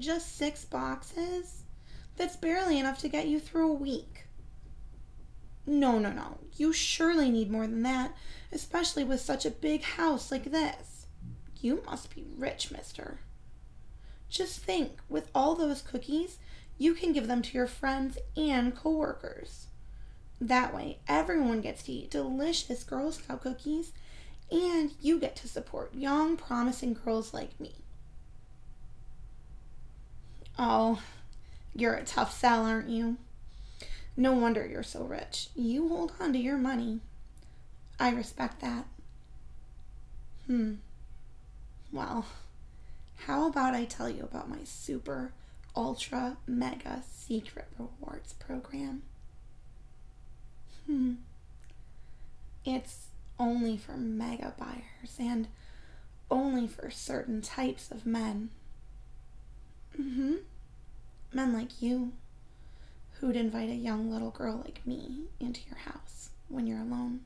Just 6 boxes? That's barely enough to get you through a week. No, no, no. You surely need more than that, especially with such a big house like this. You must be rich, mister. Just think, with all those cookies, you can give them to your friends and coworkers. That way, everyone gets to eat delicious Girl Scout cookies, and you get to support young, promising girls like me. Oh, you're a tough sell, aren't you? No wonder you're so rich. You hold on to your money. I respect that. Well, how about I tell you about my super, ultra, mega secret rewards program? It's only for mega buyers and only for certain types of men. Men like you, who'd invite a young little girl like me into your house when you're alone.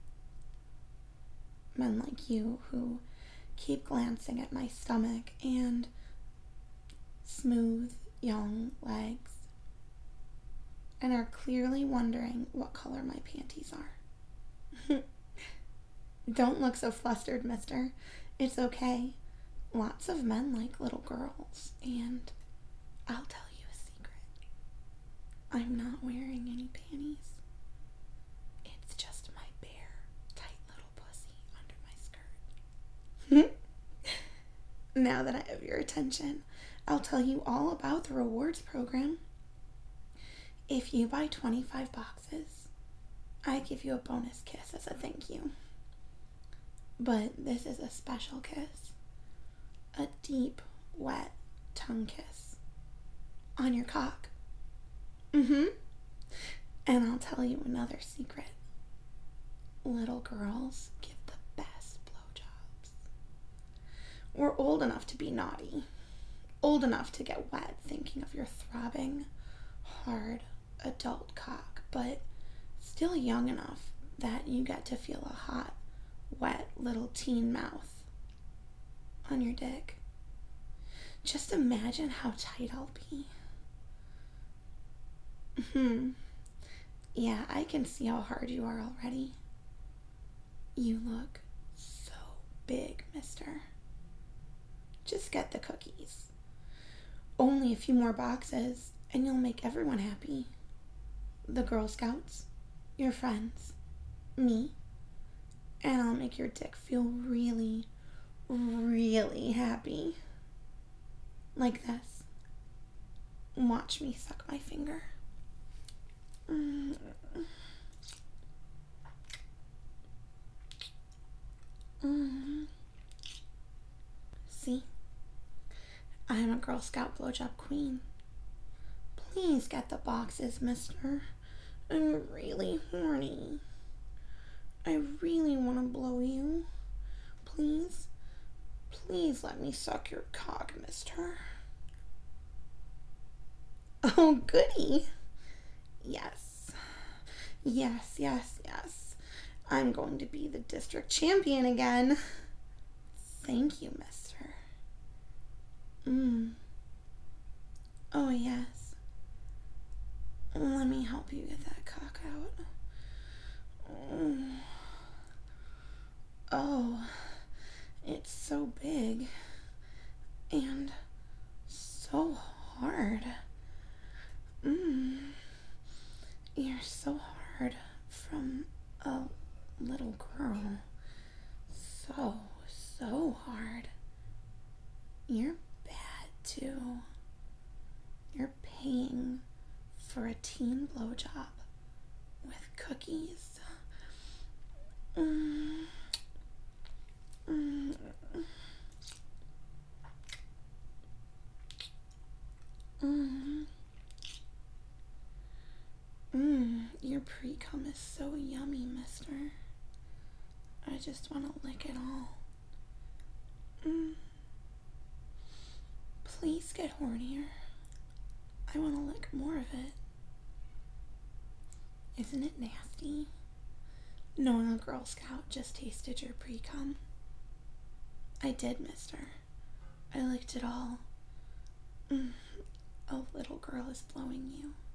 Men like you who keep glancing at my stomach and smooth young legs and are clearly wondering what color my panties are. Don't look so flustered, mister. It's okay. Lots of men like little girls, and I'll tell you a secret. I'm not wearing any panties. It's just my bare, tight little pussy under my skirt. Now that I have your attention, I'll tell you all about the rewards program. If you buy 25 boxes, I give you a bonus kiss as a thank you. But this is a special kiss. A deep, wet tongue kiss. On your cock. And I'll tell you another secret. Little girls give the best blowjobs. We're old enough to be naughty. Old enough to get wet thinking of your throbbing, hard adult cock, but still young enough that you get to feel a hot, wet little teen mouth on your dick. Just imagine how tight I'll be. Yeah, I can see how hard you are already. You look so big, mister. Just get the cookies. Only a few more boxes, and you'll make everyone happy. The Girl Scouts, your friends, me, and I'll make your dick feel really, really happy. Like this. Watch me suck my finger. See? I'm a Girl Scout blowjob queen. Please get the boxes, mister. I'm really horny. I really want to blow you. Please, please let me suck your cock, mister. Oh, goody. Yes. Yes, yes, yes. I'm going to be the district champion again. Thank you, mister. Oh, yes. Let me help you get that cock out. Oh, it's so big and so hard. You're so hard from a little girl. So hard. You're bad too. You're paying for a teen blowjob with cookies. Your pre-cum is so yummy, mister. I just want to lick it all. Please get hornier. I want to lick more of it. Isn't it nasty? Knowing a Girl Scout just tasted your pre-cum. I did, mister. I licked it all. A little girl is blowing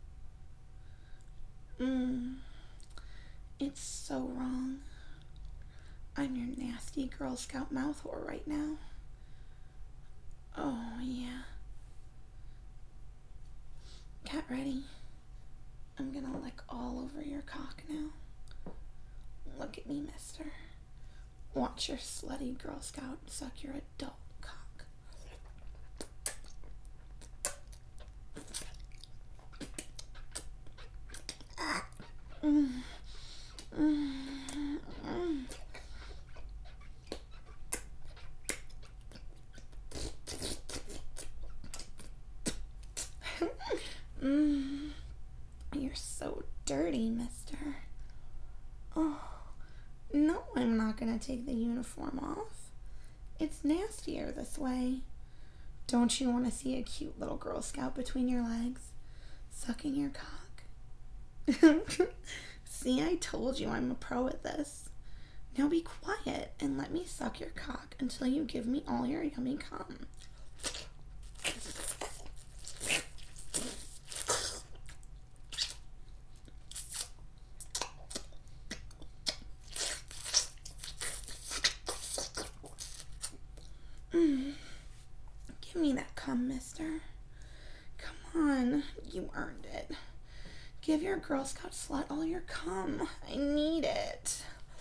you. It's so wrong. I'm your nasty Girl Scout mouth whore right now. Oh, yeah. Get ready. I'm gonna lick all over your cock now. Look at me, mister. Watch your slutty Girl Scout suck your adult cock. Mm. You're so dirty, mister. Oh, no, I'm not gonna take the uniform off. It's nastier this way. Don't you want to see a cute little Girl Scout between your legs, sucking your cock? See, I told you I'm a pro at this. Now be quiet and let me suck your cock until you give me all your yummy cum. Give me that cum, mister. Come on, you earned it. Give your Girl Scout slut all your cum. I need it.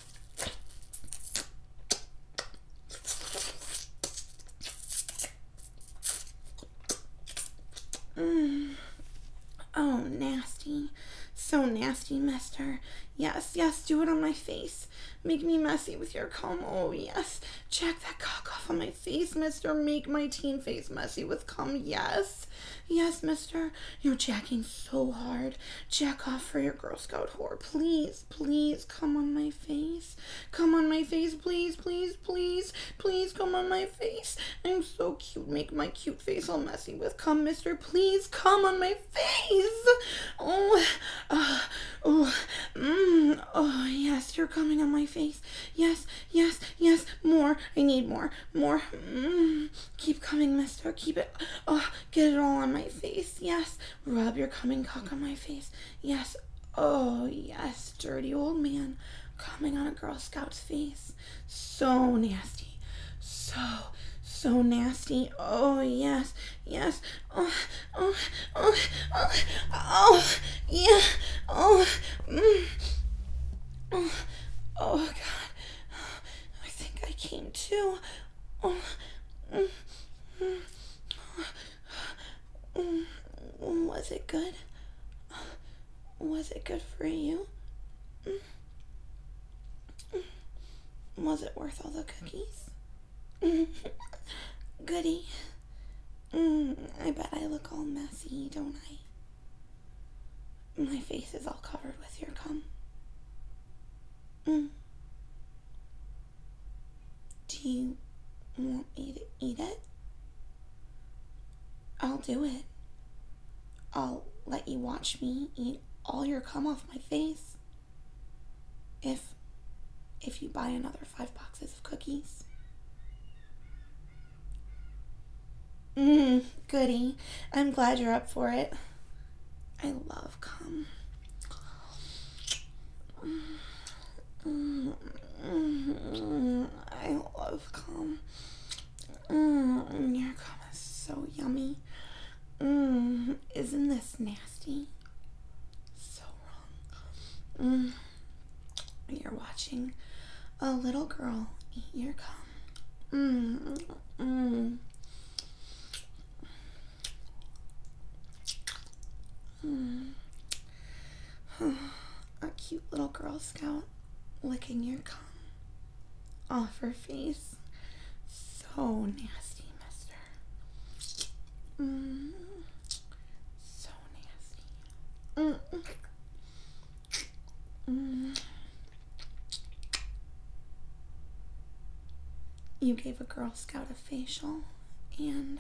Oh, nasty. So nasty, mister. Yes, do it on my face. Make me messy with your cum. Oh, yes. Jack that cock off on my face, mister. Make my teen face messy with cum. Yes, mister. You're jacking so hard. Jack off for your Girl Scout whore. Please, come on my face. Come on my face, please. Please, come on my face. I'm so cute. Make my cute face all messy with cum, mister. Please, come on my face. Oh, yes, you're coming on my face. Yes, more. I need more. Keep coming, mister. Keep it. Oh, get it all on my face. Yes, rub your coming cock on my face. Yes. Oh, yes, dirty old man coming on a Girl Scout's face. So nasty. So nasty. Oh, yes. Yeah. Oh, God. I think I came too. Was it good? Was it good for you? Was it worth all the cookies? Goody. I bet I look all messy, don't I? My face is all covered with your cum. Do you want me to eat it? I'll do it. I'll let you watch me eat all your cum off my face. If you buy another 5 boxes of cookies. Goody. I'm glad you're up for it. I love cum. I love cum. Your cum is so yummy. Isn't this nasty? So wrong. You're watching a little girl eat your cum. A cute little Girl Scout licking your cum off her face. So nasty, mister. So nasty. You gave a Girl Scout a facial and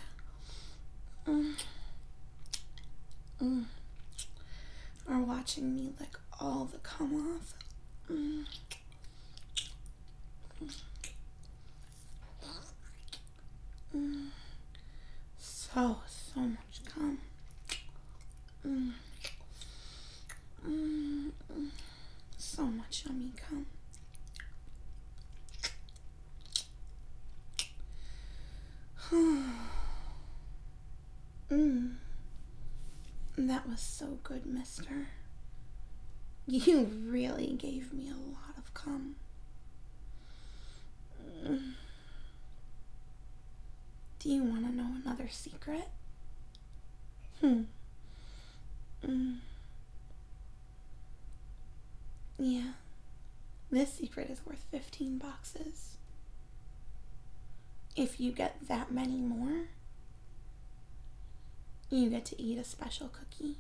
are watching me lick all the cum off. So much That was so good, mister. You really gave me a lot of cum. Do you want to know another secret? Yeah, this secret is worth 15 boxes. If you get that many more, you get to eat a special cookie.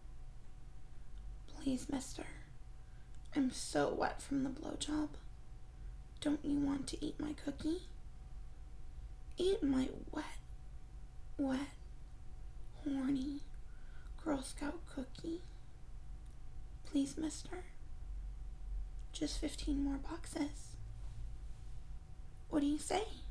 Please, mister. I'm so wet from the blowjob. Don't you want to eat my cookie? Eat my wet, horny Girl Scout cookie. Please, mister. Just 15 more boxes. What do you say?